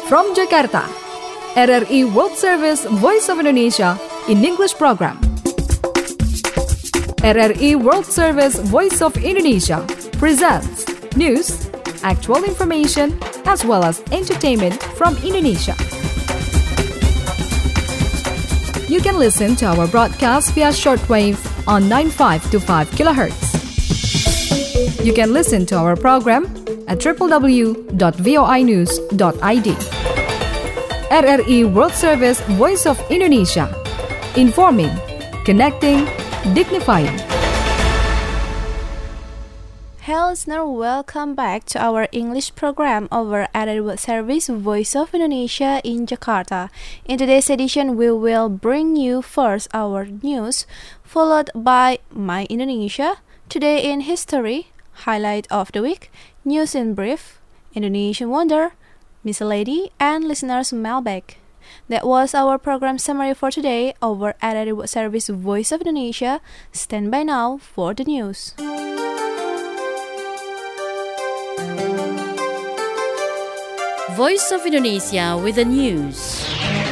From Jakarta, RRI World Service Voice of Indonesia in English program. RRI World Service Voice of Indonesia presents news, actual information, as well as entertainment from Indonesia. You can listen to our broadcast via shortwave on 9525 kHz. You can listen to our program at www.voinews.id. RRI World Service Voice of Indonesia. Informing, connecting, dignifying. Hello listener, welcome back to our English program over RRI World Service Voice of Indonesia in Jakarta. In today's edition, we will bring you first our news, followed by My Indonesia, Today in History, Highlight of the Week, News in Brief, Indonesian Wonder, Miss Lady, and listeners' mailbag. That was our program summary for today over RRI World Service Voice of Indonesia. Stand by now for the news. Voice of Indonesia with the news.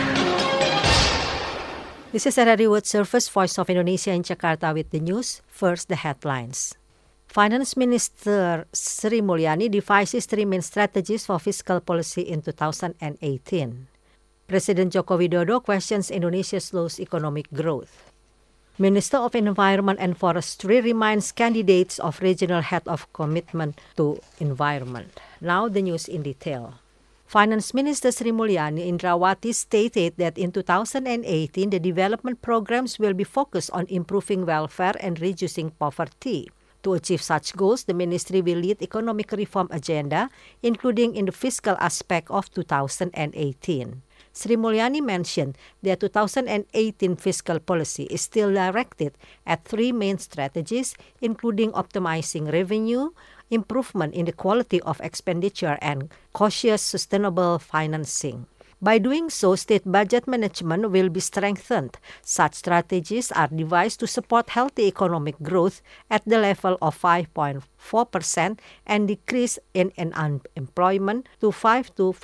This is RRI World Service Voice of Indonesia in Jakarta with the news. First, the headlines. Finance Minister Sri Mulyani devises three main strategies for fiscal policy in 2018. President Joko Widodo questions Indonesia's slow economic growth. Minister of Environment and Forestry reminds candidates of regional head of commitment to environment. Now the news in detail. Finance Minister Sri Mulyani Indrawati stated that in 2018, the development programs will be focused on improving welfare and reducing poverty. To achieve such goals, the ministry will lead economic reform agenda, including in the fiscal aspect of 2018. Sri Mulyani mentioned that 2018 fiscal policy is still directed at three main strategies, including optimizing revenue, improvement in the quality of expenditure, and cautious sustainable financing. By doing so, state budget management will be strengthened. Such strategies are devised to support healthy economic growth at the level of 5.4% and decrease in unemployment to 5 to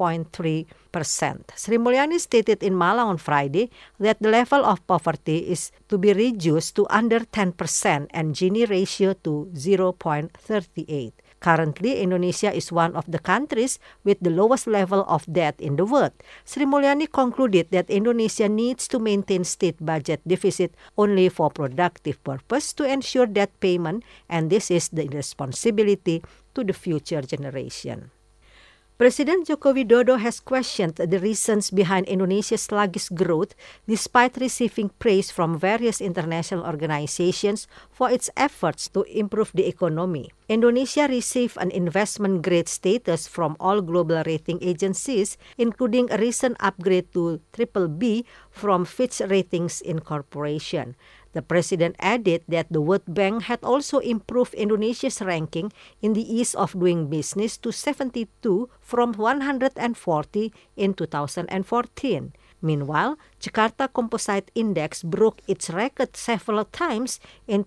5.3%. Sri Mulyani stated in Malang on Friday that the level of poverty is to be reduced to under 10% and Gini ratio to 0.38. Currently, Indonesia is one of the countries with the lowest level of debt in the world. Sri Mulyani concluded that Indonesia needs to maintain state budget deficit only for productive purpose to ensure debt payment, and this is the responsibility to the future generation. President Joko Widodo has questioned the reasons behind Indonesia's sluggish growth despite receiving praise from various international organizations for its efforts to improve the economy. Indonesia received an investment grade status from all global rating agencies, including a recent upgrade to BBB from Fitch Ratings Incorporation. The president added that the World Bank had also improved Indonesia's ranking in the ease of doing business to 72 from 140 in 2014. Meanwhile, Jakarta Composite Index broke its record several times in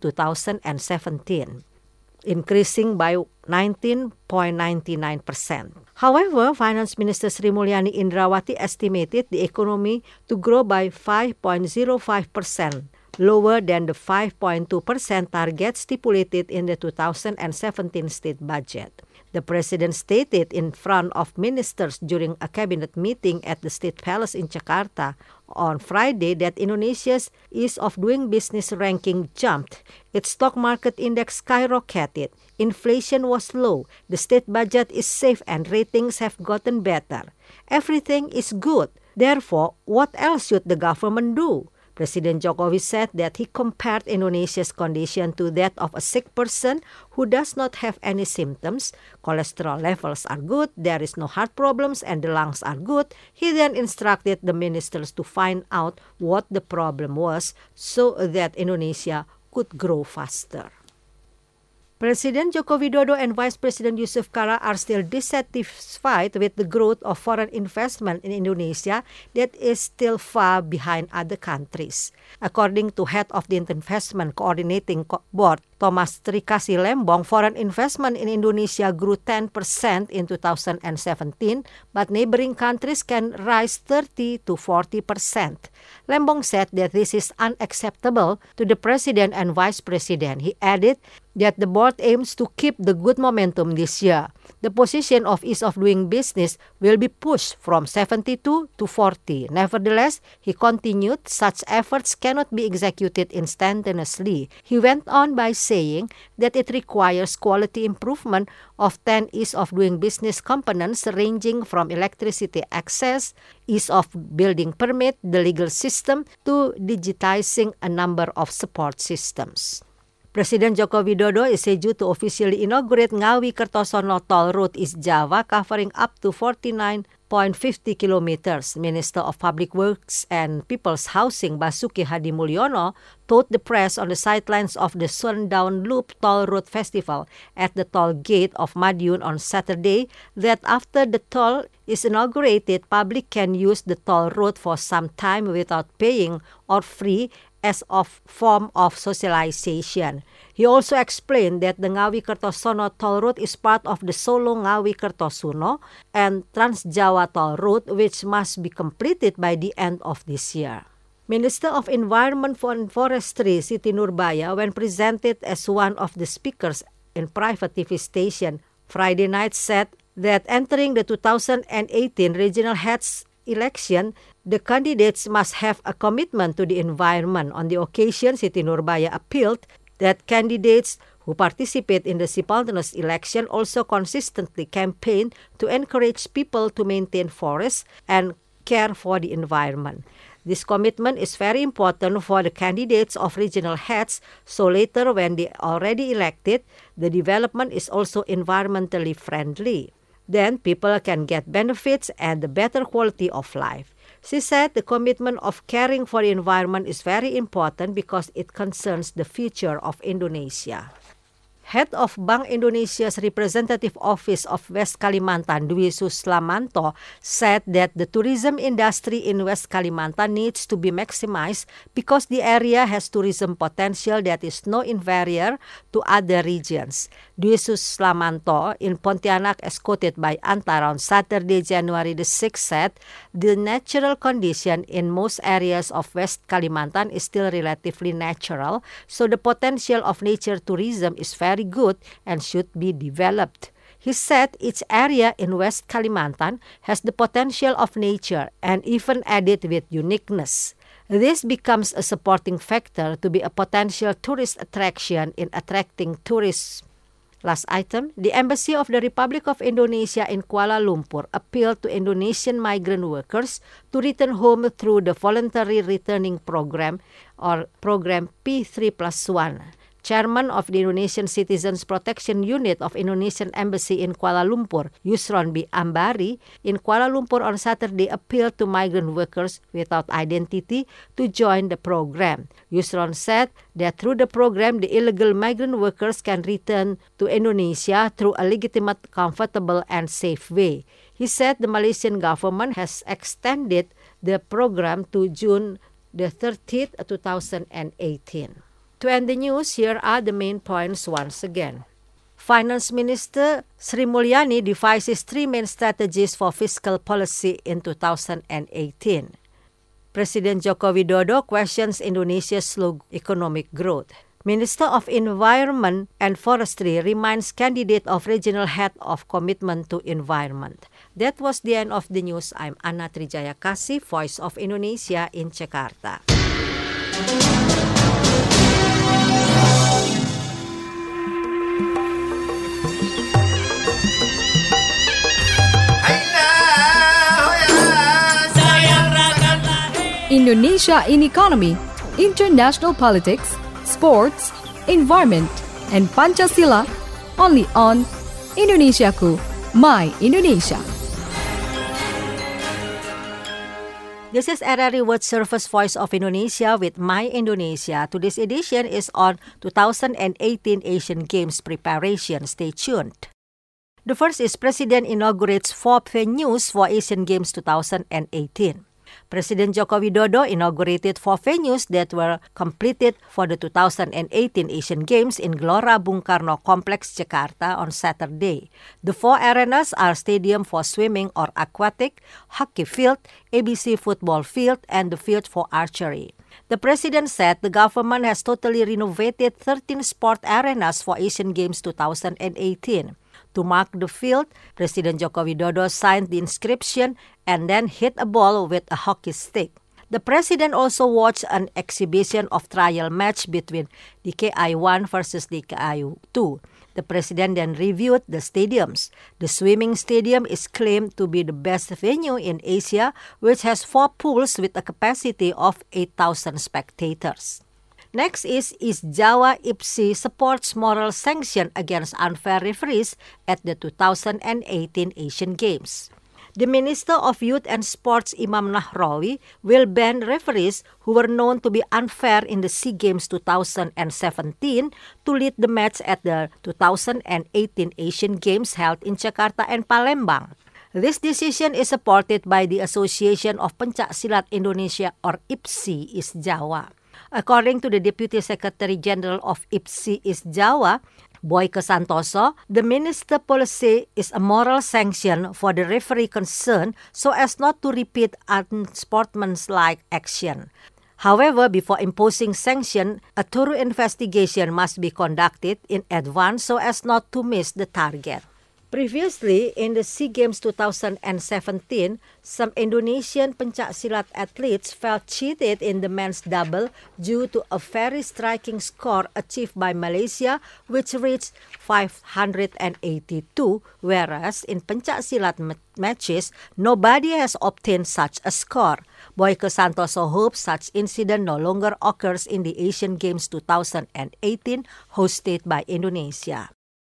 2017, increasing by 19.99%. However, Finance Minister Sri Mulyani Indrawati estimated the economy to grow by 5.05%. Lower than the 5.2% target stipulated in the 2017 state budget. The president stated in front of ministers during a cabinet meeting at the State Palace in Jakarta on Friday that Indonesia's ease of doing business ranking jumped. Its stock market index skyrocketed. Inflation was low. The state budget is safe and ratings have gotten better. Everything is good. Therefore, what else should the government do? President Jokowi said that he compared Indonesia's condition to that of a sick person who does not have any symptoms. Cholesterol levels are good, there is no heart problems, and the lungs are good. He then instructed the ministers to find out what the problem was so that Indonesia could grow faster. President Joko Widodo and Vice President Yusuf Kala are still dissatisfied with the growth of foreign investment in Indonesia that is still far behind other countries. According to head of the Investment Coordinating Board, Thomas Trikasi Lembong, foreign investment in Indonesia grew 10% in 2017, but neighboring countries can rise 30 to 40%. Lembong said that this is unacceptable to the president and vice president. He added that the board aims to keep the good momentum this year. The position of ease of doing business will be pushed from 72 to 40. Nevertheless, he continued, such efforts cannot be executed instantaneously. He went on by saying that it requires quality improvement of 10 ease of doing business components ranging from electricity access, ease of building permit, the legal system, to digitizing a number of support systems. Presiden Joko Widodo is scheduled to officially inaugurate Ngawi Kertosono Toll Road East Java, covering up to 49.50 kilometers. Minister of Public Works and People's Housing Basuki Hadi Mulyono told the press on the sidelines of the Sundown Loop Toll Road Festival at the toll gate of Madiun on Saturday that after the toll is inaugurated, public can use the toll road for some time without paying or free as a form of socialization. He also explained that the Ngawi Kertosono Toll Road is part of the Solo Ngawi Kertosono and Trans Jawa Toll Road, which must be completed by the end of this year. Minister of Environment and Forestry Siti Nurbaya, when presented as one of the speakers in private TV station Friday night, said that entering the 2018 regional heads election, the candidates must have a commitment to the environment. On the occasion, Siti Nurbaya appealed that candidates who participate in the simultaneous election also consistently campaign to encourage people to maintain forests and care for the environment. This commitment is very important for the candidates of regional heads, so later when they are already elected, the development is also environmentally friendly. Then people can get benefits and the better quality of life. She said the commitment of caring for the environment is very important because it concerns the future of Indonesia. Head of Bank Indonesia's representative office of West Kalimantan, Dwi Suslamanto, said that the tourism industry in West Kalimantan needs to be maximized because the area has tourism potential that is no inferior to other regions. Dwi Suslamanto in Pontianak, as quoted by Antara on Saturday, January the 6th, said the natural condition in most areas of West Kalimantan is still relatively natural, so the potential of nature tourism is very good and should be developed. He said each area in West Kalimantan has the potential of nature and even added with uniqueness. This becomes a supporting factor to be a potential tourist attraction in attracting tourists. Last item, the Embassy of the Republic of Indonesia in Kuala Lumpur appealed to Indonesian migrant workers to return home through the Voluntary Returning Program or Program P3+1. Chairman of the Indonesian Citizens Protection Unit of Indonesian Embassy in Kuala Lumpur, Yusron B. Ambari, in Kuala Lumpur on Saturday appealed to migrant workers without identity to join the program. Yusron said that through the program, the illegal migrant workers can return to Indonesia through a legitimate, comfortable, and safe way. He said the Malaysian government has extended the program to June the 30th, 2018. To end the news, here are the main points once again. Finance Minister Sri Mulyani devises 3 main strategies for fiscal policy in 2018. President Joko Widodo questions Indonesia's slow economic growth. Minister of Environment and Forestry reminds candidate of regional head of commitment to environment. That was the end of the news. I'm Anna Trijayakasi, Voice of Indonesia in Jakarta. Indonesia in economy, international politics, sports, environment, and Pancasila, only on Indonesiaku, My Indonesia. This is RRI World Service Voice of Indonesia with My Indonesia. Today's edition is on 2018 Asian Games preparation. Stay tuned. The first is President inaugurates 4th venues for Asian Games 2018. President Joko Widodo inaugurated 4 venues that were completed for the 2018 Asian Games in Gelora Bung Karno Complex, Jakarta on Saturday. The 4 arenas are Stadium for Swimming or Aquatic, Hockey Field, ABC Football Field, and the Field for Archery. The president said the government has totally renovated 13 sport arenas for Asian Games 2018. To mark the field, President Joko Widodo signed the inscription and then hit a ball with a hockey stick. The president also watched an exhibition of trial match between DKI 1 versus DKI 2. The president then reviewed the stadiums. The swimming stadium is claimed to be the best venue in Asia, which has 4 pools with a capacity of 8,000 spectators. Next is East Java IPSI supports moral sanction against unfair referees at the 2018 Asian Games. The Minister of Youth and Sports Imam Nahrawi will ban referees who were known to be unfair in the SEA Games 2017 to lead the match at the 2018 Asian Games held in Jakarta and Palembang. This decision is supported by the Association of Pencak Silat Indonesia or IPSI East Java. According to the Deputy Secretary General of IPSI East Java, Boyke Santoso, the minister policy is a moral sanction for the referee concerned so as not to repeat unsportsmanlike action. However, before imposing sanction, a thorough investigation must be conducted in advance so as not to miss the target. Previously, in the SEA Games 2017, some Indonesian pencak silat athletes felt cheated in the men's double due to a very striking score achieved by Malaysia, which reached 582, whereas in pencak silat matches, nobody has obtained such a score. Boyke Santoso hopes such incident no longer occurs in the Asian Games 2018 hosted by Indonesia.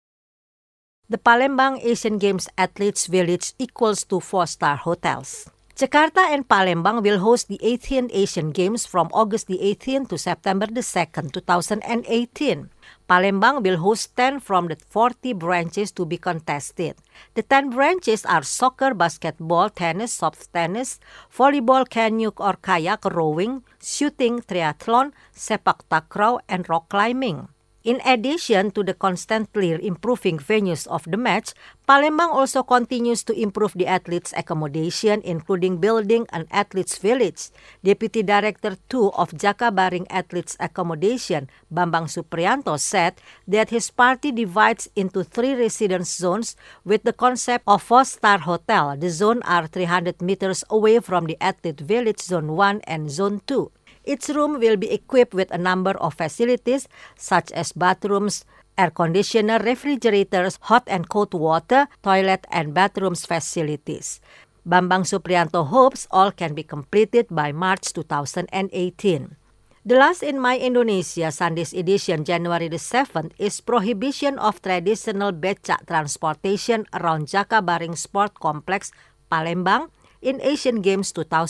The Palembang Asian Games Athletes Village equals to 4-star hotels. Jakarta and Palembang will host the 18th Asian Games from August the 18th to September the 2nd, 2018. Palembang will host 10 from the 40 branches to be contested. The 10 branches are soccer, basketball, tennis, soft tennis, volleyball, canoe or kayak, rowing, shooting, triathlon, sepak takraw, and rock climbing. In addition to the constantly improving venues of the match, Palembang also continues to improve the athletes' accommodation, including building an athletes' village. Deputy Director 2 of Jakabaring Athletes Accommodation, Bambang Supriyanto, said that his party divides into 3 residence zones with the concept of 4-star hotel. The zones are 300 meters away from the athlete village, Zone 1 and Zone 2. Each room will be equipped with a number of facilities such as bathrooms, air conditioner, refrigerators, hot and cold water, toilet and bathrooms facilities. Bambang Supriyanto hopes all can be completed by March 2018. The last in My Indonesia Sunday's edition, January the 7th, is prohibition of traditional becak transportation around Jakabaring Sport Complex, Palembang in Asian Games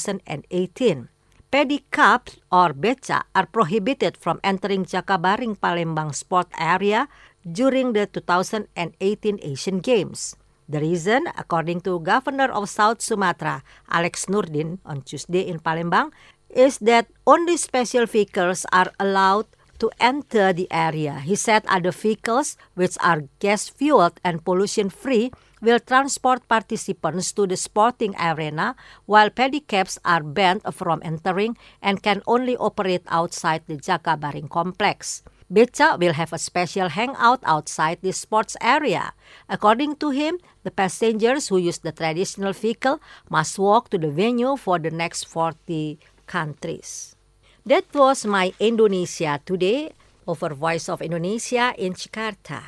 2018. Pedicabs or becak are prohibited from entering Jakabaring Palembang Sport Area during the 2018 Asian Games. The reason, according to Governor of South Sumatra, Alex Nurdin, on Tuesday in Palembang, is that only special vehicles are allowed to enter the area. He said other vehicles, which are gas-fueled and pollution-free, will transport participants to the sporting arena, while pedicabs are banned from entering and can only operate outside the Jakabaring complex. Becak will have a special hangout outside the sports area. According to him, the passengers who use the traditional vehicle must walk to the venue for the next 40 countries. That was My Indonesia Today over Voice of Indonesia in Jakarta.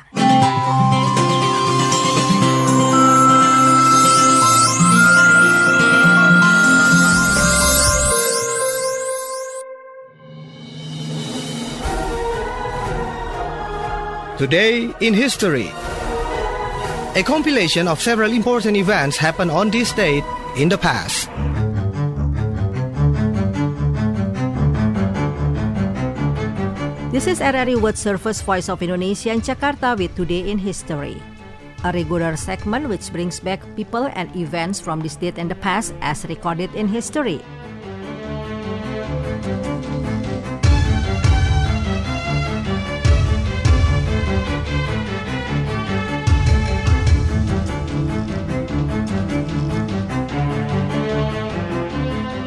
Today in History. A compilation of several important events happened on this date in the past. This is RRI World Service Voice of Indonesia in Jakarta with Today in History, a regular segment which brings back people and events from this date in the past as recorded in history.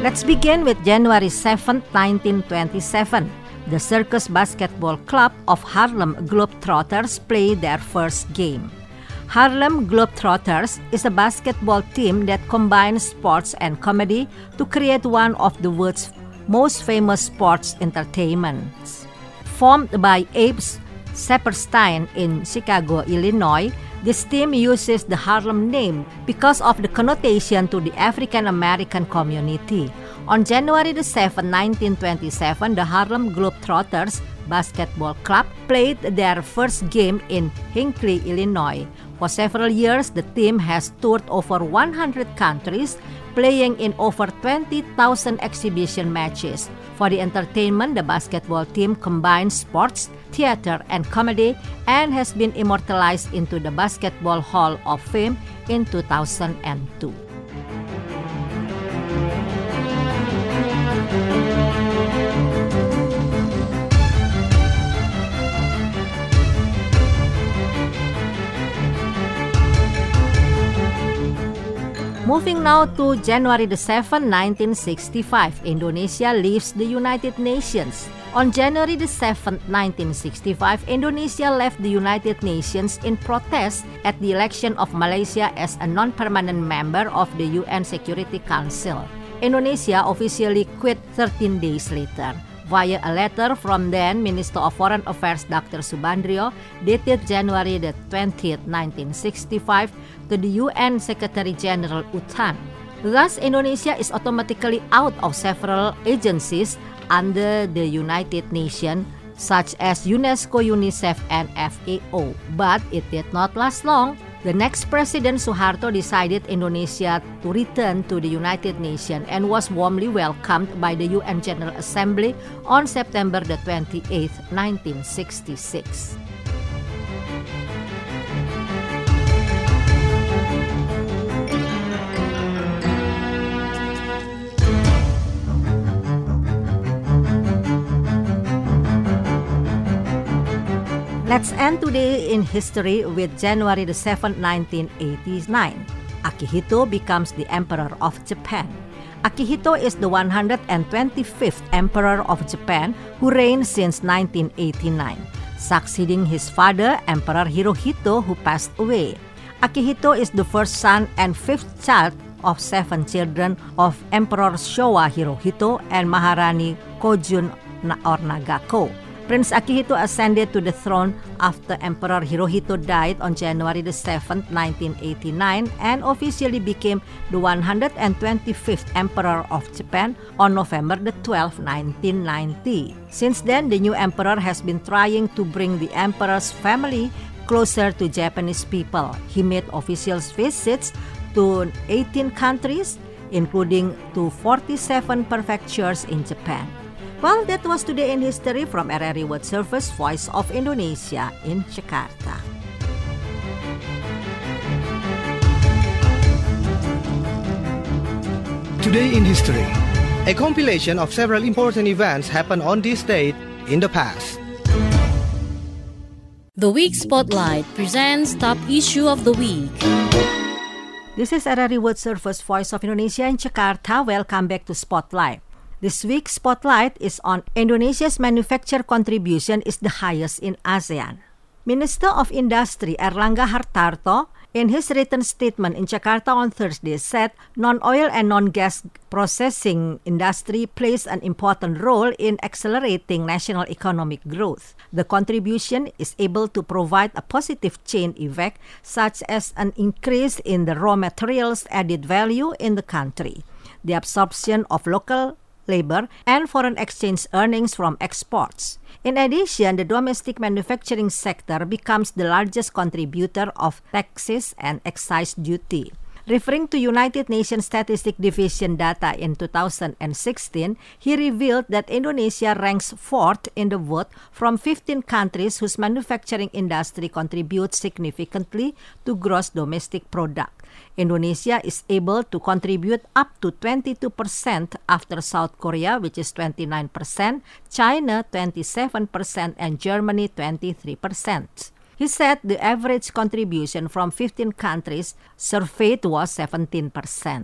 Let's begin with January 7, 1927. The Circus Basketball Club of Harlem Globetrotters played their first game. Harlem Globetrotters is a basketball team that combines sports and comedy to create one of the world's most famous sports entertainments. Formed by Abe Saperstein in Chicago, Illinois, this team uses the Harlem name because of the connotation to the African American community. On January 7, 1927, the Harlem Globetrotters Basketball Club played their first game in Hinckley, Illinois. For several years, the team has toured over 100 countries, playing in over 20,000 exhibition matches. For the entertainment, the basketball team combines sports, theater, and comedy and has been immortalized into the Basketball Hall of Fame in 2002. Moving now to January 7, 1965, Indonesia leaves the United Nations. On January 7, 1965, Indonesia left the United Nations in protest at the election of Malaysia as a non-permanent member of the UN Security Council. Indonesia officially quit 13 days later. Via a letter from then Minister of Foreign Affairs Dr. Subandrio, dated January 20, 1965, to the UN Secretary General U Thant. Thus, Indonesia is automatically out of several agencies under the United Nations, such as UNESCO, UNICEF, and FAO. But it did not last long. The next President Suharto decided Indonesia to return to the United Nations and was warmly welcomed by the UN General Assembly on September 28, 1966. Let's end today in history with January 7, 1989. Akihito becomes the Emperor of Japan. Akihito is the 125th Emperor of Japan who reigned since 1989, succeeding his father, Emperor Hirohito, who passed away. Akihito is the first son and fifth child of 7 children of Emperor Showa Hirohito and Maharani Kojun Nagako. Prince Akihito ascended to the throne after Emperor Hirohito died on January 7, 1989, and officially became the 125th Emperor of Japan on November 12, 1990. Since then, the new emperor has been trying to bring the emperor's family closer to Japanese people. He made official visits to 18 countries, including to 47 prefectures in Japan. Well, that was Today in History from RRI World Service, Voice of Indonesia in Jakarta. Today in History, a compilation of several important events happened on this date in the past. The Week Spotlight presents Top Issue of the Week. This is RRI World Service, Voice of Indonesia in Jakarta. Welcome back to Spotlight. This week's Spotlight is on Indonesia's manufacture contribution is the highest in ASEAN. Minister of Industry Erlangga Hartarto, in his written statement in Jakarta on Thursday, said non-oil and non-gas processing industry plays an important role in accelerating national economic growth. The contribution is able to provide a positive chain effect, such as an increase in the raw materials added value in the country, the absorption of local labor, and foreign exchange earnings from exports. In addition, the domestic manufacturing sector becomes the largest contributor of taxes and excise duty. Referring to United Nations Statistic Division data in 2016, he revealed that Indonesia ranks 4th in the world from 15 countries whose manufacturing industry contributes significantly to gross domestic product. Indonesia is able to contribute up to 22% after South Korea, which is 29%, China 27%, and Germany 23%. He said the average contribution from 15 countries surveyed was 17%.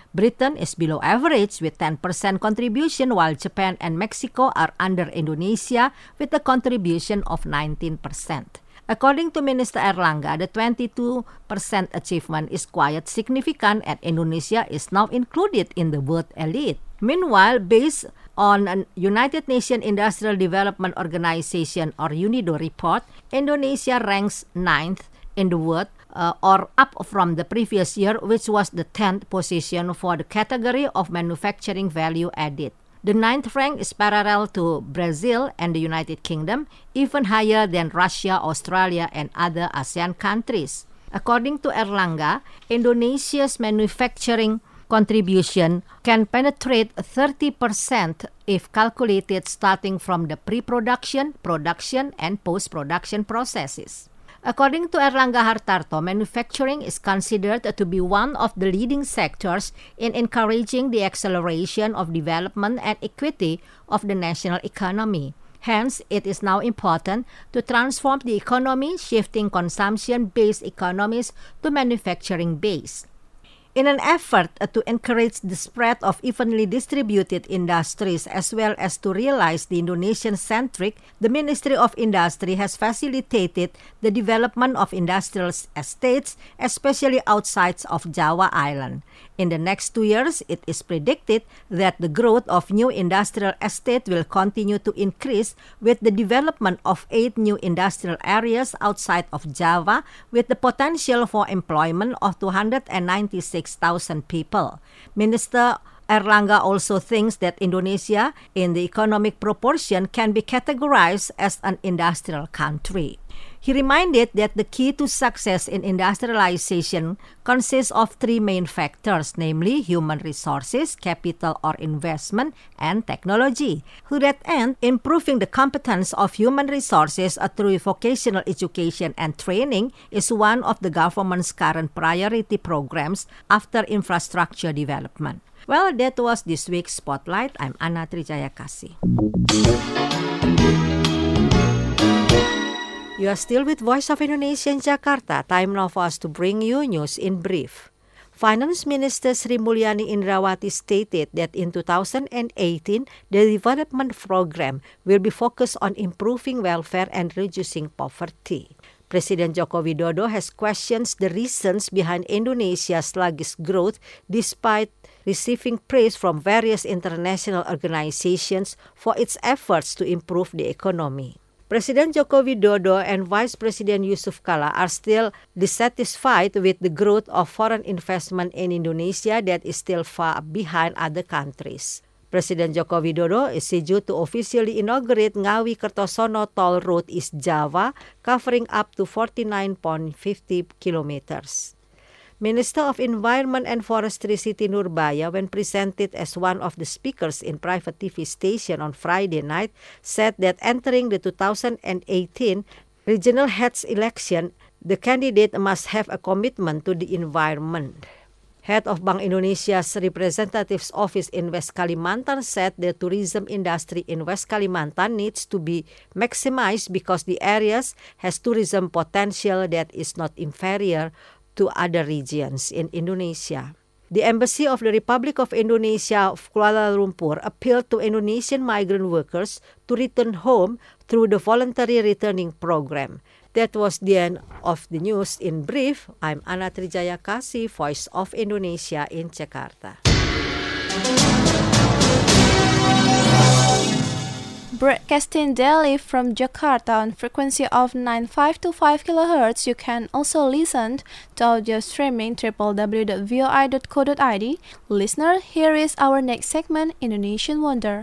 Britain is below average with 10% contribution, while Japan and Mexico are under Indonesia with a contribution of 19%. According to Minister Erlangga, the 22% achievement is quite significant and Indonesia is now included in the world elite. Meanwhile, based on a United Nations Industrial Development Organization or UNIDO report, Indonesia ranks 9th in the world or up from the previous year, which was the 10th position for the category of manufacturing value added. The 9th rank is parallel to Brazil and the United Kingdom, even higher than Russia, Australia, and other ASEAN countries. According to Erlangga, Indonesia's manufacturing contribution can penetrate 30% if calculated starting from the pre-production, production, and post-production processes. According to Erlangga Hartarto, manufacturing is considered to be one of the leading sectors in encouraging the acceleration of development and equity of the national economy. Hence, it is now important to transform the economy, shifting consumption-based economies to manufacturing-based. In an effort to encourage the spread of evenly distributed industries as well as to realize the Indonesian-centric, the Ministry of Industry has facilitated the development of industrial estates, especially outside of Java Island. In the next 2 years, it is predicted that the growth of new industrial estates will continue to increase with the development of 8 new industrial areas outside of Java with the potential for employment of 296,000 people. Minister Erlangga also thinks that Indonesia, in the economic proportion, can be categorized as an industrial country. He reminded that the key to success in industrialization consists of 3 main factors, namely human resources, capital or investment, and technology. To that end, improving the competence of human resources through vocational education and training is one of the government's current priority programs after infrastructure development. Well, that was this week's Spotlight. I'm Anna Trijayakasi. You are still with Voice of Indonesia in Jakarta. Time now for us to bring you news in brief. Finance Minister Sri Mulyani Indrawati stated that in 2018, the development program will be focused on improving welfare and reducing poverty. President Joko Widodo has questioned the reasons behind Indonesia's sluggish growth despite receiving praise from various international organizations for its efforts to improve the economy. President Joko Widodo and Vice President Yusuf Kala are still dissatisfied with the growth of foreign investment in Indonesia that is still far behind other countries. President Joko Widodo is scheduled to officially inaugurate Ngawi Kertosono Toll Road East Java, covering up to 49.50 kilometers. Minister of Environment and Forestry Siti Nurbaya, when presented as one of the speakers in private TV station on Friday night, said that entering the 2018 regional heads election, the candidate must have a commitment to the environment. Head of Bank Indonesia's representative's office in West Kalimantan said the tourism industry in West Kalimantan needs to be maximized because the area has tourism potential that is not inferior to other regions in Indonesia. The Embassy of the Republic of Indonesia of Kuala Lumpur appealed to Indonesian migrant workers to return home through the voluntary returning program. That was the end of the news in brief. I'm Anna Trijayakasi, Voice of Indonesia in Jakarta. Broadcasting daily from Jakarta on frequency of 9525 kHz, you can also listen to audio streaming www.voi.co.id. Listener, here is our next segment, Indonesian Wonder.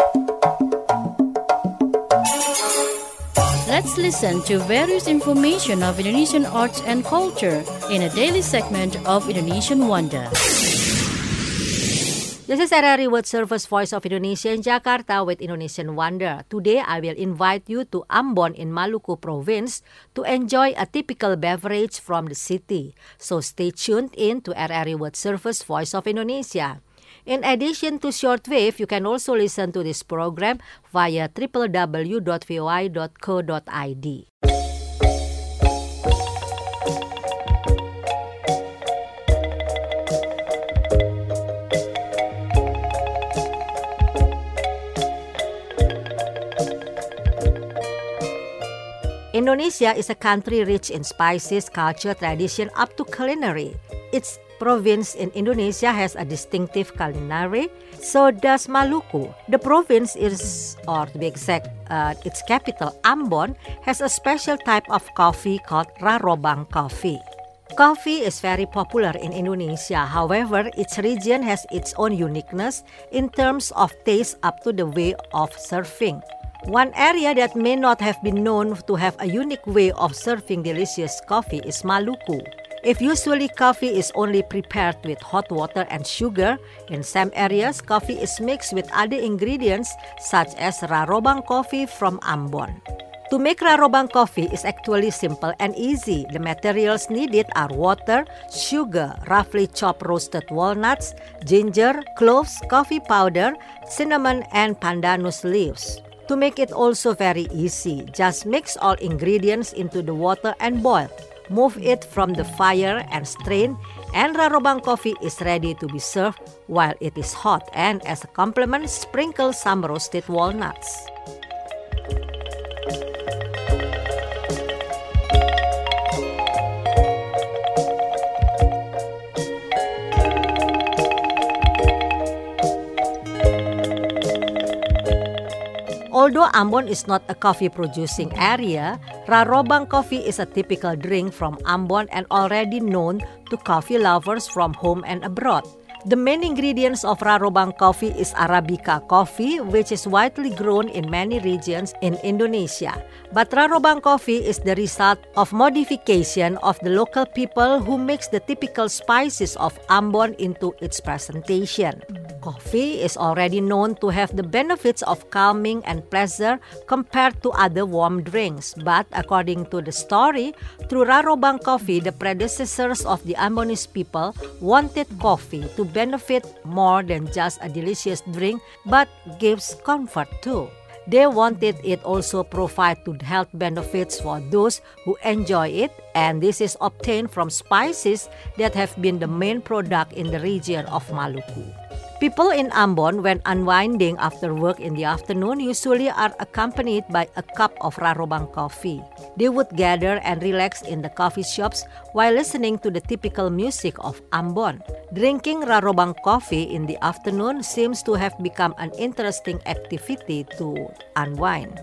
Let's listen to various information of Indonesian arts and culture in a daily segment of Indonesian Wonder. This is RRI World Service Voice of Indonesia in Jakarta with Indonesian Wonder. Today, I will invite you to Ambon in Maluku Province to enjoy a typical beverage from the city. So stay tuned in to RRI World Service Voice of Indonesia. In addition to shortwave, you can also listen to this program via www.voi.co.id. Indonesia is a country rich in spices, culture, tradition, up to culinary. Its province in Indonesia has a distinctive culinary, so does Maluku. The province is, or to be exact, its capital, Ambon, has a special type of coffee called Rarobang coffee. Coffee is very popular in Indonesia. However, each region has its own uniqueness in terms of taste up to the way of serving. One area that may not have been known to have a unique way of serving delicious coffee is Maluku. If usually coffee is only prepared with hot water and sugar, in some areas coffee is mixed with other ingredients such as Rarobang coffee from Ambon. To make Rarobang coffee is actually simple and easy. The materials needed are water, sugar, roughly chopped roasted walnuts, ginger, cloves, coffee powder, cinnamon, and pandanus leaves. To make it also very easy, just mix all ingredients into the water and boil. Move it from the fire and strain, and Rarobang coffee is ready to be served while it is hot, and as a complement, sprinkle some roasted walnuts. Although Ambon is not a coffee-producing area, Rarobang coffee is a typical drink from Ambon and already known to coffee lovers from home and abroad. The main ingredients of Rarobang coffee is Arabica coffee, which is widely grown in many regions in Indonesia. But Rarobang coffee is the result of modification of the local people who mix the typical spices of Ambon into its presentation. Coffee is already known to have the benefits of calming and pleasure compared to other warm drinks. But according to the story, through Rarobang coffee, the predecessors of the Ambonese people wanted coffee to benefit more than just a delicious drink, but gives comfort too. They wanted it also provide to health benefits for those who enjoy it, and this is obtained from spices that have been the main product in the region of Maluku. People in Ambon, when unwinding after work in the afternoon, usually are accompanied by a cup of Rarobang coffee. They would gather and relax in the coffee shops while listening to the typical music of Ambon. Drinking Rarobang coffee in the afternoon seems to have become an interesting activity to unwind.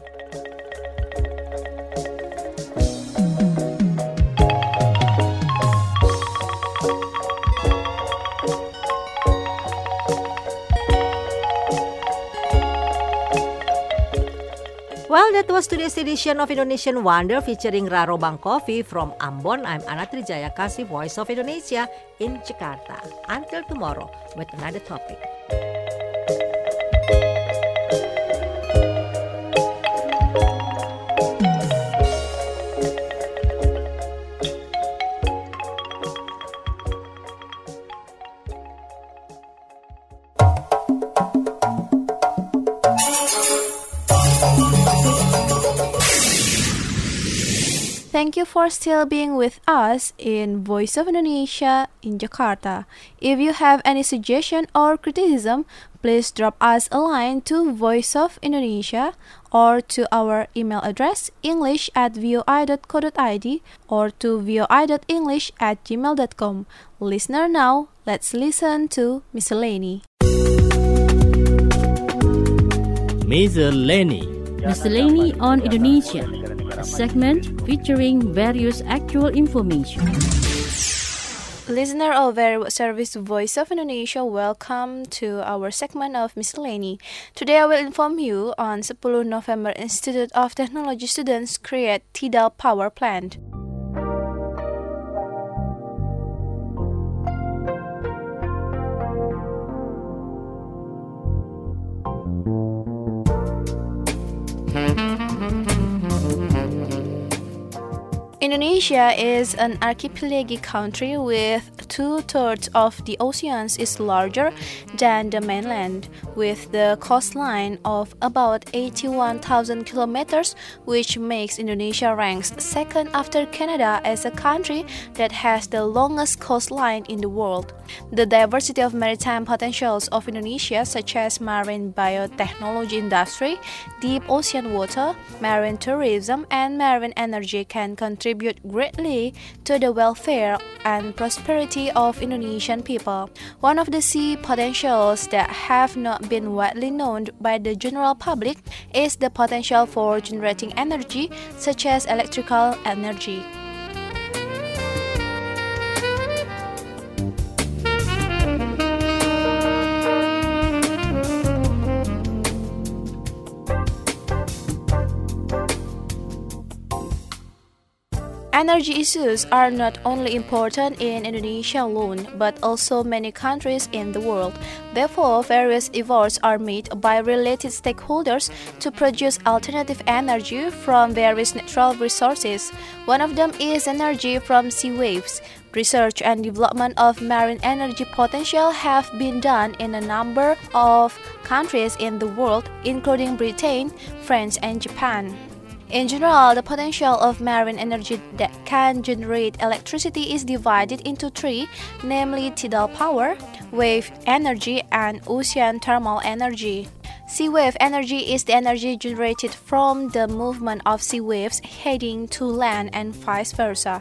Well, that was today's edition of Indonesian Wonder featuring Rarobang Coffee from Ambon. I'm Ana Trijayakasi, Voice of Indonesia in Jakarta. Until tomorrow with another topic. Thank you for still being with us in Voice of Indonesia in Jakarta. If you have any suggestion or criticism, please drop us a line to Voice of Indonesia or to our email address english@voi.co.id or to voi.english@gmail.com. Listener now, let's listen to Miscellany. Miscellany on Indonesia, a segment featuring various actual information. Listener of Very World Service Voice of Indonesia, welcome to our segment of Miscellany. Today I will inform you on 10 November Institute of Technology students create tidal power plant. Indonesia is an archipelagic country with 2/3 of the oceans is larger than the mainland, with the coastline of about 81,000 kilometers, which makes Indonesia ranks second after Canada as a country that has the longest coastline in the world. The diversity of maritime potentials of Indonesia, such as marine biotechnology industry, deep ocean water, marine tourism, and marine energy can contribute greatly to the welfare and prosperity of Indonesian people. One of the sea potentials that have not been widely known by the general public is the potential for generating energy, such as electrical energy. Energy issues are not only important in Indonesia alone, but also many countries in the world. Therefore, various efforts are made by related stakeholders to produce alternative energy from various natural resources. One of them is energy from sea waves. Research and development of marine energy potential have been done in a number of countries in the world, including Britain, France, and Japan. In general, the potential of marine energy that can generate electricity is divided into three, namely tidal power, wave energy, and ocean thermal energy. Sea wave energy is the energy generated from the movement of sea waves heading to land and vice versa.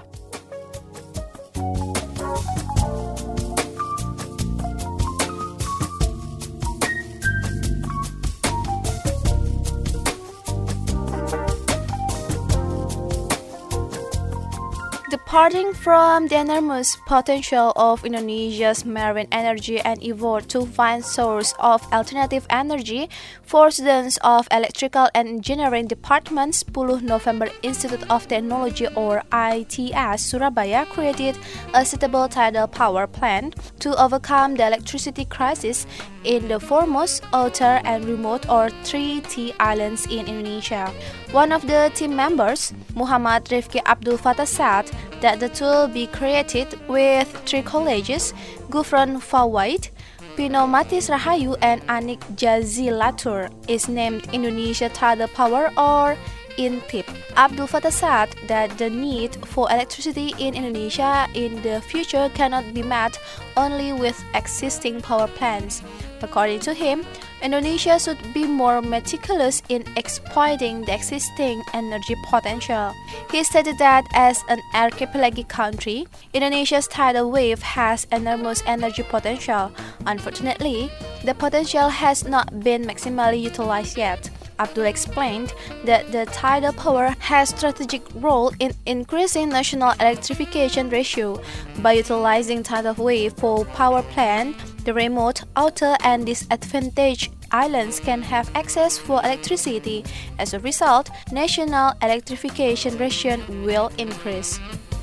Departing from the enormous potential of Indonesia's marine energy and effort to find source of alternative energy, four students of Electrical and Engineering Department 10 November Institute of Technology or ITS Surabaya created a suitable tidal power plant to overcome the electricity crisis in the foremost, outer, and remote or 3T islands in Indonesia. One of the team members, Muhammad Rifki Abdul Fatah, said that the tool be created with three colleges, Gufron Fawaid, Pino Matis Rahayu, and Anik Jazilatur, is named Indonesia Tidal Power or INTIP. Abdul Fatah said that the need for electricity in Indonesia in the future cannot be met only with existing power plants. According to him, Indonesia should be more meticulous in exploiting the existing energy potential. He stated that as an archipelagic country, Indonesia's tidal wave has enormous energy potential. Unfortunately, the potential has not been maximally utilized yet. Abdul explained that the tidal power has strategic role in increasing national electrification ratio. By utilizing tidal wave for power plant, the remote, outer, and disadvantaged islands can have access for electricity. As a result, national electrification ratio will increase.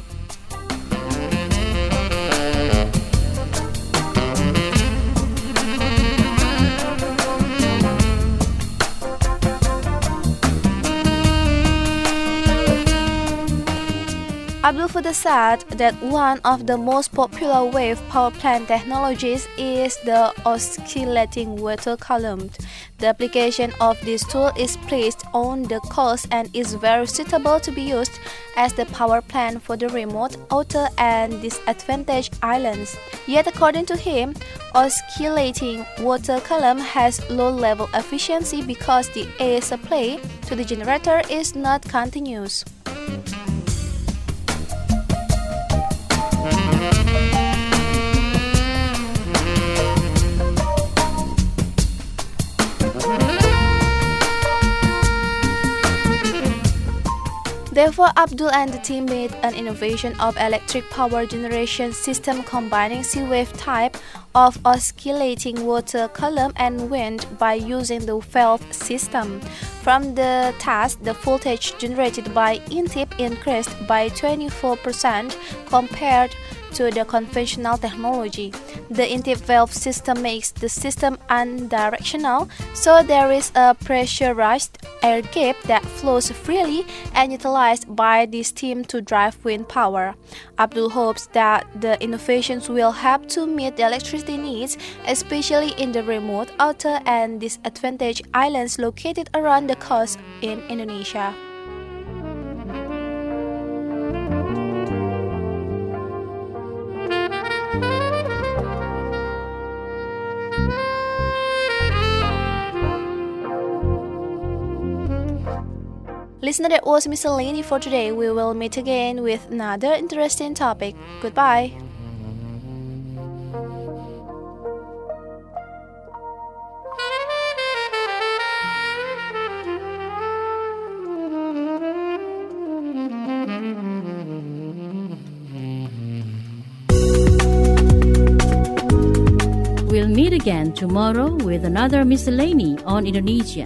Abdul Fatah said that one of the most popular wave power plant technologies is the oscillating water column. The application of this tool is placed on the coast and is very suitable to be used as the power plant for the remote, outer, and disadvantaged islands. Yet according to him, oscillating water column has low level efficiency because the air supply to the generator is not continuous. Therefore, Abdul and the team made an innovation of electric power generation system combining sea wave type of oscillating water column and wind by using the valve system. From the test, the voltage generated by INTIP increased by 24% compared to the conventional technology. The intake valve system makes the system unidirectional, so there is a pressurized air gap that flows freely and utilized by the steam to drive wind power. Abdul hopes that the innovations will help to meet the electricity needs, especially in the remote, outer, and disadvantaged islands located around the coast in Indonesia. Listener, that was Miscellany for today. We will meet again with another interesting topic. Goodbye. We'll meet again tomorrow with another Miscellany on Indonesia.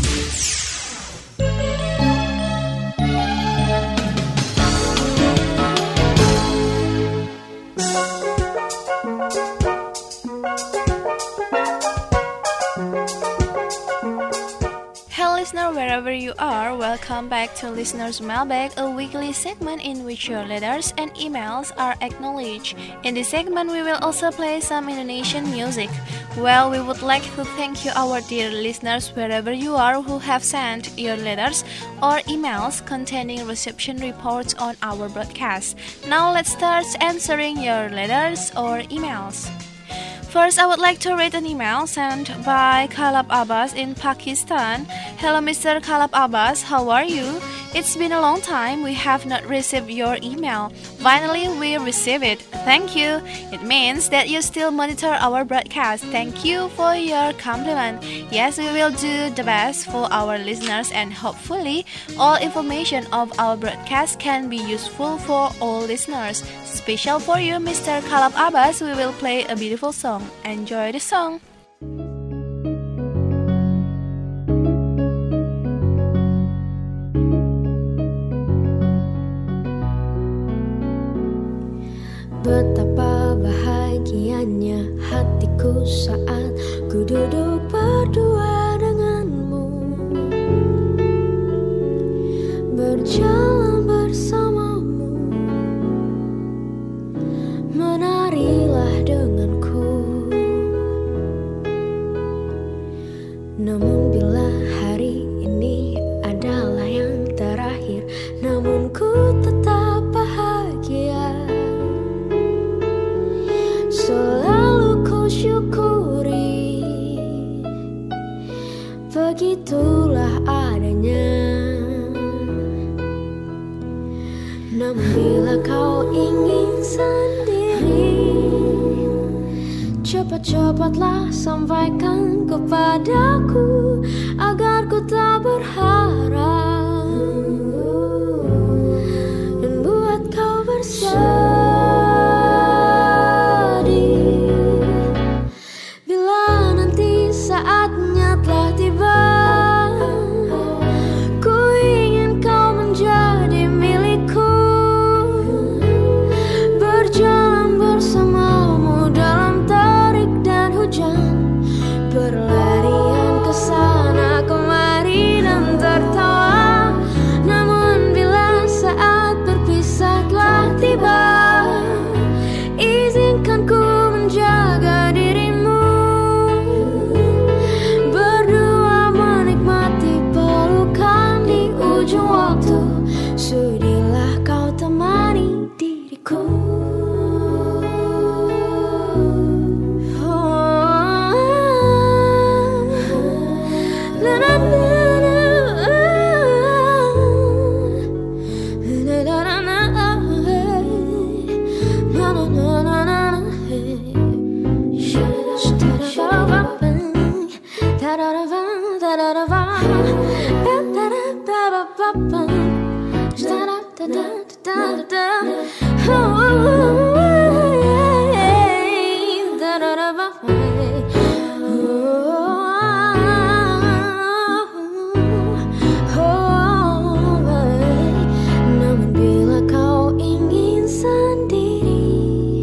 Wherever you are, welcome back to Listener's Mailbag, a weekly segment in which your letters and emails are acknowledged. In this segment, we will also play some Indonesian music. Well, we would like to thank you, our dear listeners, wherever you are, who have sent your letters or emails containing reception reports on our broadcast. Now let's start answering your letters or emails. First, I would like to read an email sent by Kalab Abbas in Pakistan. Hello, Mr. Kalab Abbas, how are you? It's been a long time we have not received your email. Finally, we received it. Thank you. It means that you still monitor our broadcast. Thank you for your compliment. Yes, we will do the best for our listeners, and hopefully all information of our broadcast can be useful for all listeners. Special for you, Mr. Kalab Abbas, we will play a beautiful song. Enjoy the song. Betapa bahagianya hatiku saat ku duduk berdua denganmu, berjalan bersamamu, menarilah denganku. Namun bila hari ini adalah yang terakhir, namun ku tetap bahagia. Selalu ku syukuri, begitulah adanya. Namun bila kau ingin sendiri, cepat-cepatlah sampaikan kepadaku agar ku tak berharap dan buat kau bersedih. Saatnya telah tiba, ku ingin kau menjadi milikku, berjalan bersamamu dalam terik dan hujan, berlarian ke sana kemari dan tertawa. Namun bila saat berpisah telah tiba, izinkan ku menjaga dirimu, waktu sudilah kau temani diriku. Namun bila kau ingin sendiri,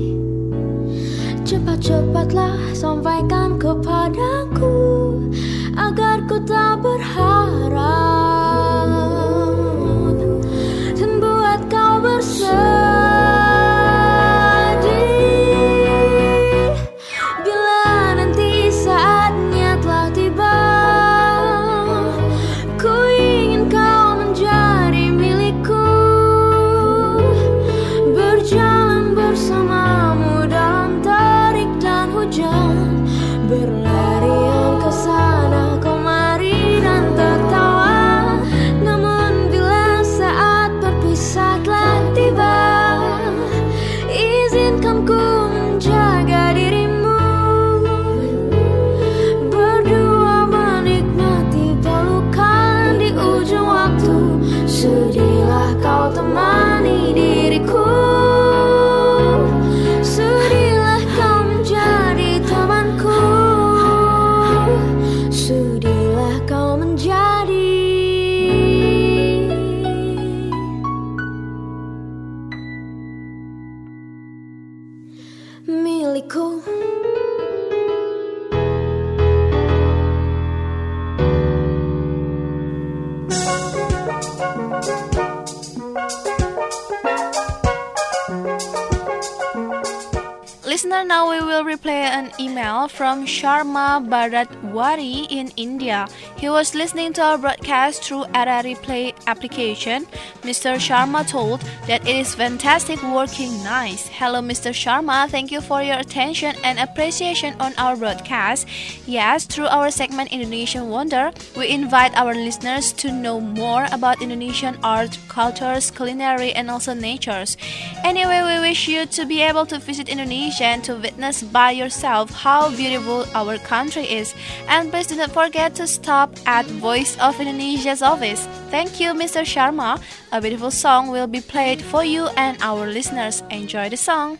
will replay an email from Sharma Bharatwari in India. He was listening to our broadcast through RRI Play application. Mr. Sharma told that it is fantastic working nice. Hello Mr. Sharma, thank you for your attention and appreciation on our broadcast. Yes, through our segment Indonesian Wonder, we invite our listeners to know more about Indonesian art, cultures, culinary and also natures. Anyway, we wish you to be able to visit Indonesia and to witness by yourself how beautiful our country is. And please do not forget to stop at Voice of Indonesia's office. Thank you, Mr. Sharma. A beautiful song will be played for you and our listeners. Enjoy the song.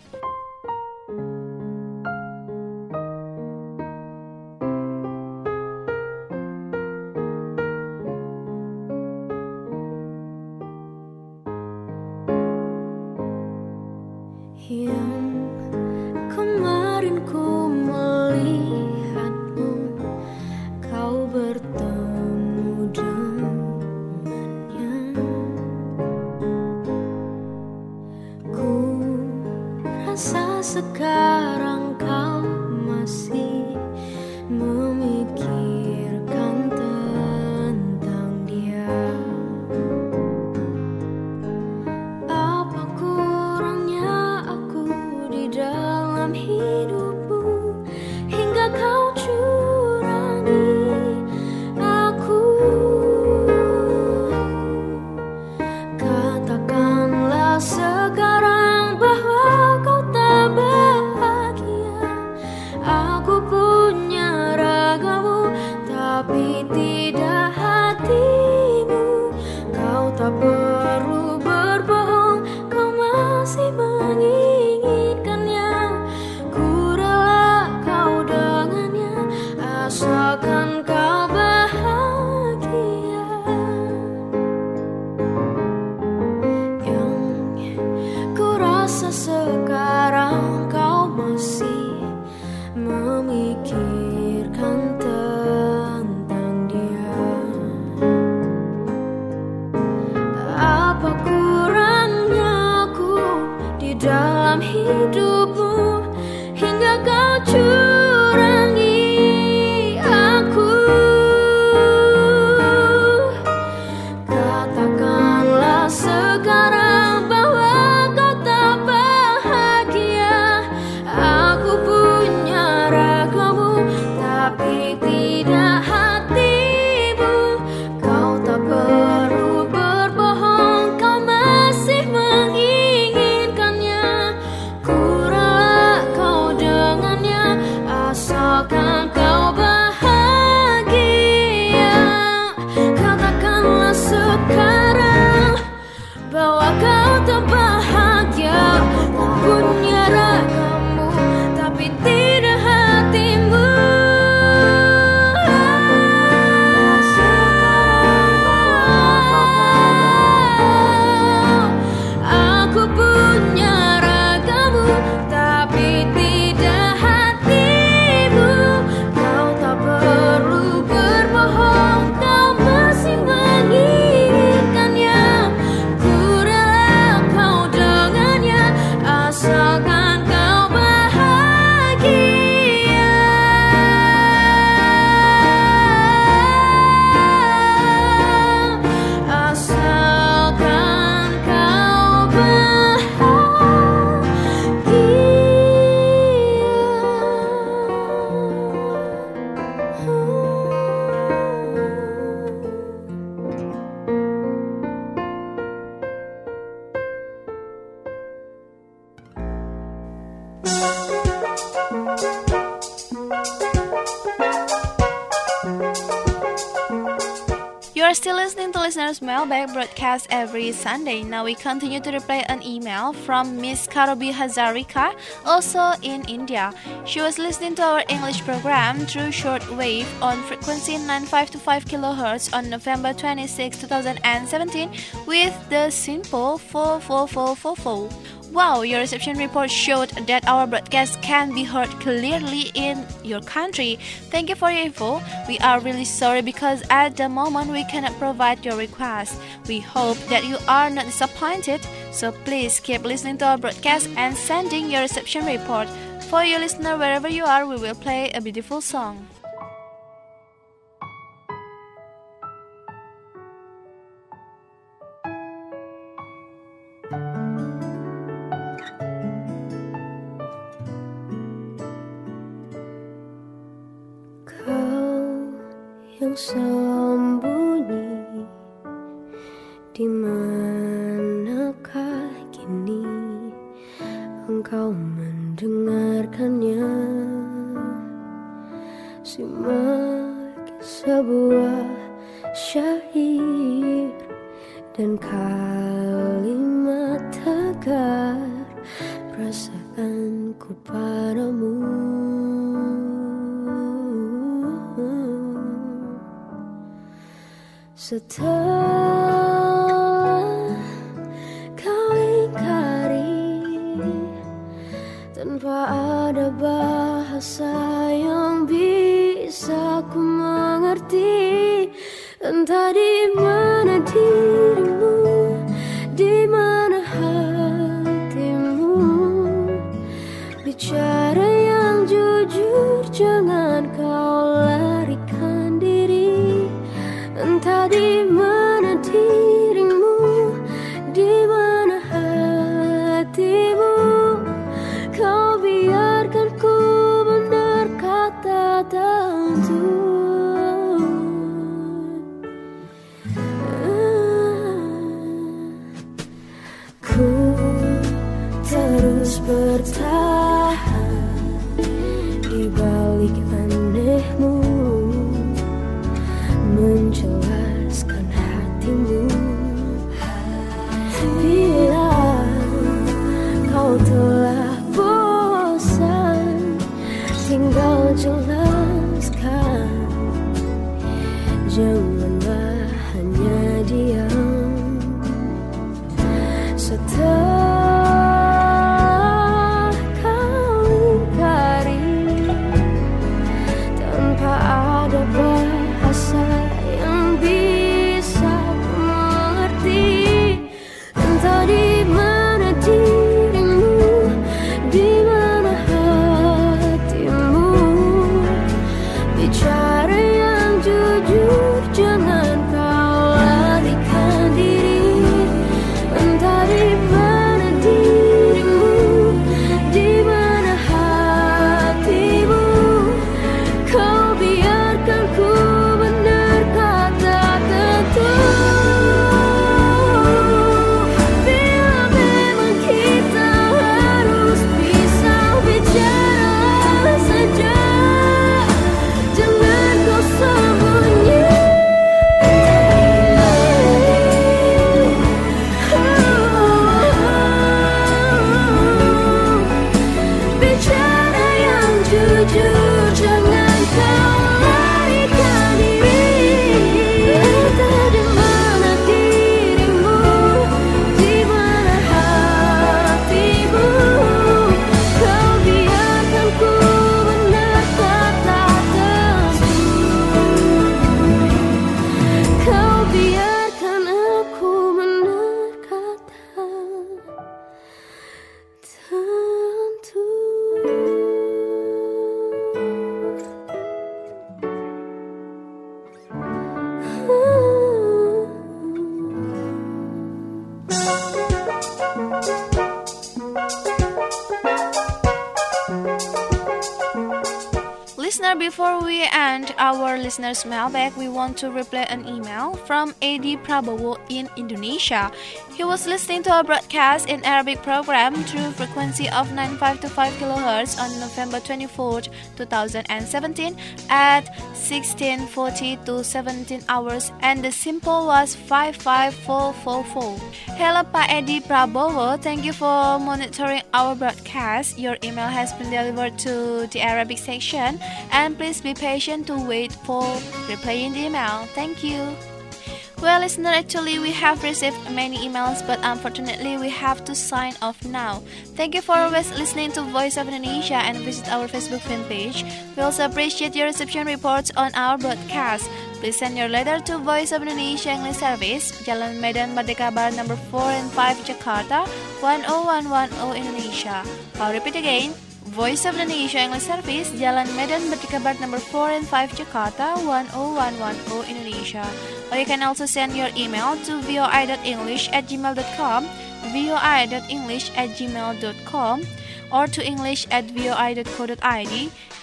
Yang kemarin ku melihatmu, kau bertemu dengannya. Ku rasa sekarang kau masih memikirkan tentang dia. Apa kurangnya aku di dalam hidupmu hingga kau curangi aku? Katakanlah sekarang bahwa kau tak bahagia. Aku punya ragamu tapi tidak hatimu. Kau tak perlu berbohong, kau masih menginginkannya. Ku rela kau dengannya, asalkan kau bahagia. Yang ku rasa sekarang kau masih memikirkan tentang dia. Apa kurangnya aku di dalam hidupmu hingga kau curangi aku? Katakanlah sekarang bahwa kau tak bahagia. Aku punya ragamu tapi tidak hatimu. Kau tak perlu berbohong, kau masih menginginkannya. Ku rela kau dengannya, asalkan kau bahagia. Katakanlah sekarang bahwa kau tak bahagia. Ku punya ragamu tapi tidak hatimu. Aku punya ragamu tapi tidak hatimu. Kau tak perlu berbohong, kau masih menginginkannya. Ku rela kau dengannya, asalkan kau bahagia. Asalkan kau You are still listening to Listener's Mailbag broadcast every Sunday. Now we continue to replay an email from Miss Karobi Hazarika, also in India. She was listening to our English program through shortwave on frequency 9525 kHz on November 26, 2017 with the simple 44444. Wow, your reception report showed that our broadcast can be heard clearly in your country. Thank you for your info. We are really sorry because at the moment we cannot provide your request. We hope that you are not disappointed. So please keep listening to our broadcast and sending your reception report. For you listener, wherever you are, we will play a beautiful song. Yang sembunyi, di manakah kini engkau mendengarkannya? Simak sebuah syair dan kalimat tegar perasaanku padamu. Setelah kau ingkari, tanpa ada bahasa yang bisa ku mengerti, entah di mana dirimu, di mana hatimu. Bicara yang jujur, jangan kau larikan diri. Entah di mana dirimu, di mana hatimu. Kau biarkan ku berkata tentu. Ku terus bertahan di balik anehmu, menjelaskan hatimu. Bila kau telah bosan, tinggal jelaskan. Janganlah hanya diam. Setelah kau ingkari, tanpa ada bahasa yang bisa ku mengerti, entah di mana dirimu, di mana hatimu. Bicara yang jujur, jangan kau larikan diri. Entah di mana dirimu, di mana hatimu. Kau biarkan ku berkata tentu. Bila memang kita harus pisah, bicara saja. Jangan kau sembunyi. Bicara yang jujur, jangan kau larikan diri. Entah di mana dirimu, di mana hatimu. Kau biarkan ku berkata tentu. Kau biarkan aku berkata tentu. Listener, before we end our listeners' mailbag, we want to reply an email from Edi Prabowo in Indonesia. He was listening to our broadcast in Arabic program through frequency of 9525 kHz on November 24, 2017 at 16:40 to 17 hours, and the symbol was 55444. Hello Pak Edi Prabowo, thank you for monitoring our broadcast. Your email has been delivered to the Arabic section, and please be patient to wait for replying the email. Thank you. Well, listener, actually we have received many emails, but unfortunately we have to sign off now. Thank you for always listening to Voice of Indonesia and visit our Facebook fan page. We also appreciate your reception reports on our broadcast. Please send your letter to Voice of Indonesia English Service, Jalan Medan Merdeka Barat number 4 and 5, Jakarta 10110 Indonesia. I'll repeat again. Voice of Indonesia English Service, Jalan Medan Merdeka Barat number 4 and 5 Jakarta 10110 Indonesia. Or you can also send your email to voi.english@gmail.com, voi.english@gmail.com, or to english@voi.co.id,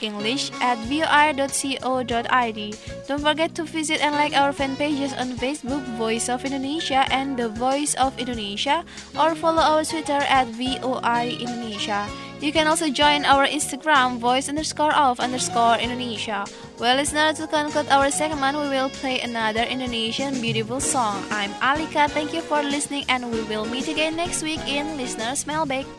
english@voi.co.id. Don't forget to visit and like our fan pages on Facebook, Voice of Indonesia and The Voice of Indonesia, or follow our Twitter @VOI Indonesia. You can also join our Instagram, voice_of_Indonesia. Well, listeners, to conclude our segment, we will play another Indonesian beautiful song. I'm Alika, thank you for listening, and we will meet again next week in Listener's Mailbag.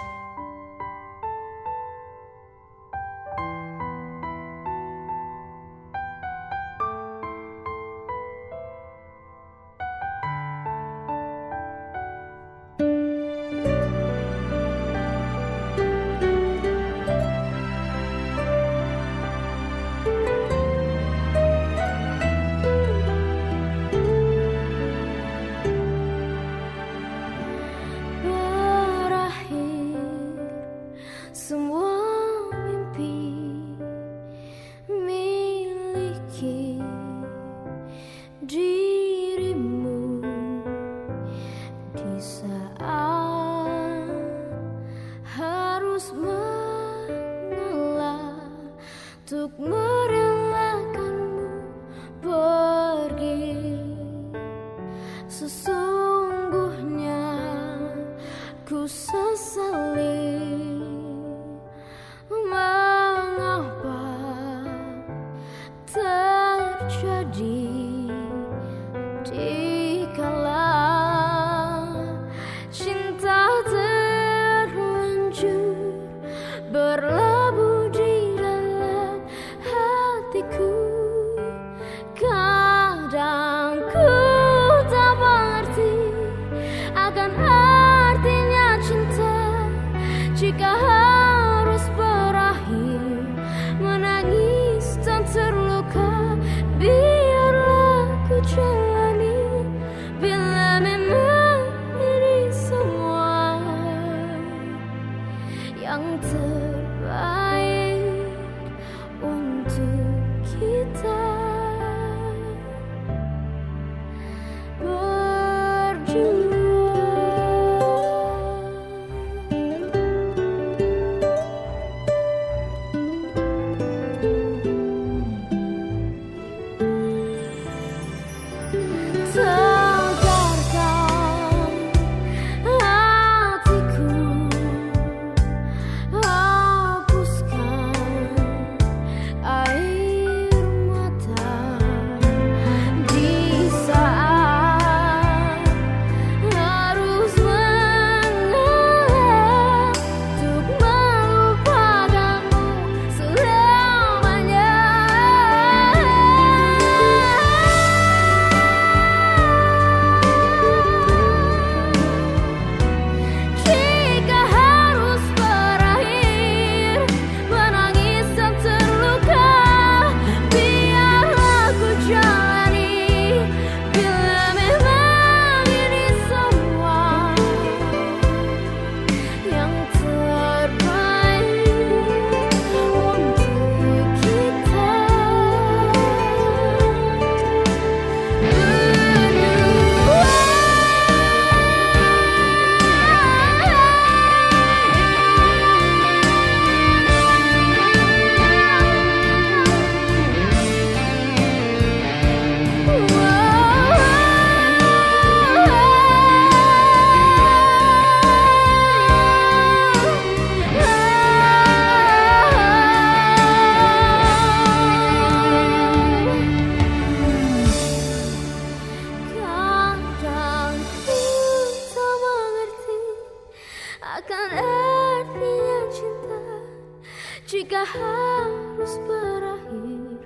jika harus berakhir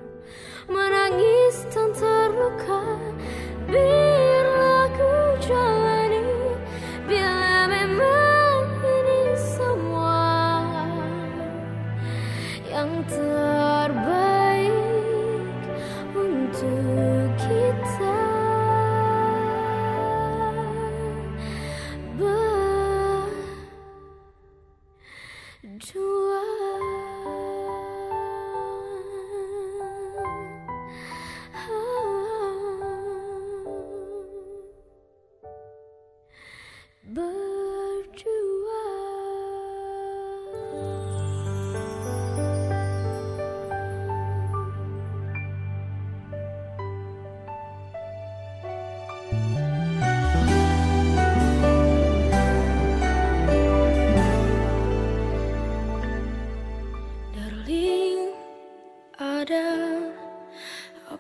menangis dan terluka. Biarlah ku jalani, bila memang ini semua yang terbaik untuk kita berdua.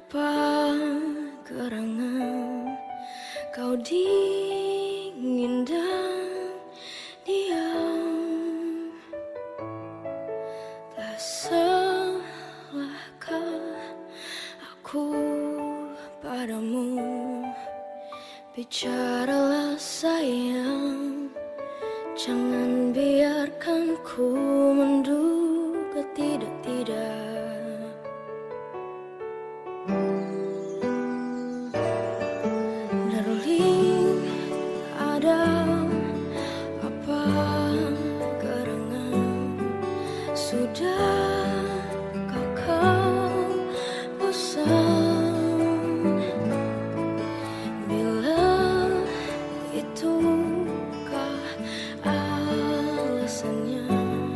Kenapa gerangan kau dingin dan diam? Tak salahkah aku padamu? Bicaralah sayang, jangan biarkan ku menduga tidak-tidak. Darling, ada apa gerangan? Sudahkah kau bosan? Bila itukah alasannya?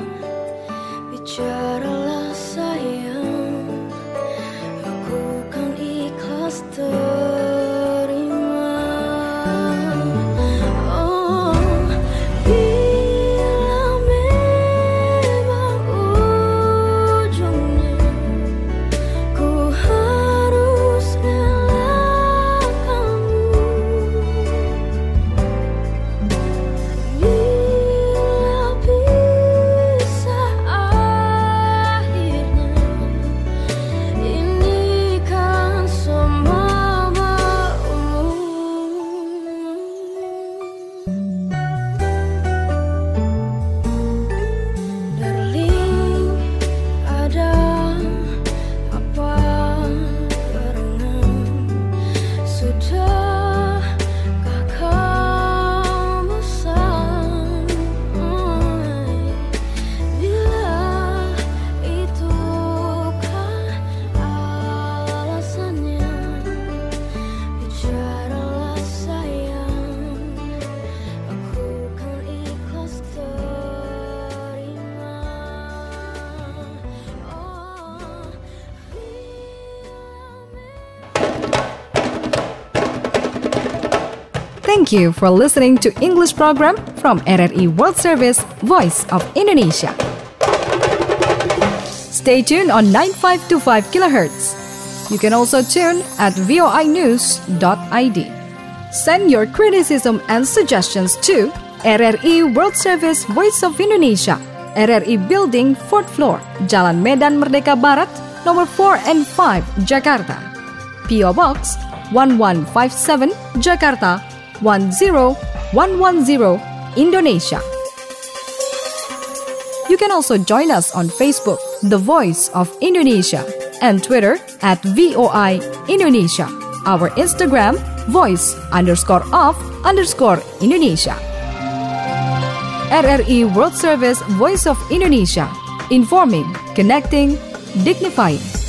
Bicaralah sayang, aku kan ikhlas terima. Oh, bila memang ujungnya ku harus relakanmu. Bila pisah akhirnya, ini kan semua maumu. Darling, ada apa gerangan? Sudahkah kau bosan? Bila itukah alasannya? Bicaralah sayang, aku kan ikhlas terima. Oh, Thank you for listening to English program from RRI World Service, Voice of Indonesia. Stay tuned on 9525 kHz. You can also tune at voinews.id. Send your criticism and suggestions to RRI World Service, Voice of Indonesia, RRI Building, 4th floor, Jalan Medan Merdeka Barat, nomor 4 and 5, Jakarta. PO Box 1157, Jakarta 10110, Indonesia. You can also join us on Facebook, The Voice of Indonesia, and Twitter at VOI Indonesia. Our Instagram, voice_of_Indonesia. RRI World Service, Voice of Indonesia. Informing, connecting, dignifying.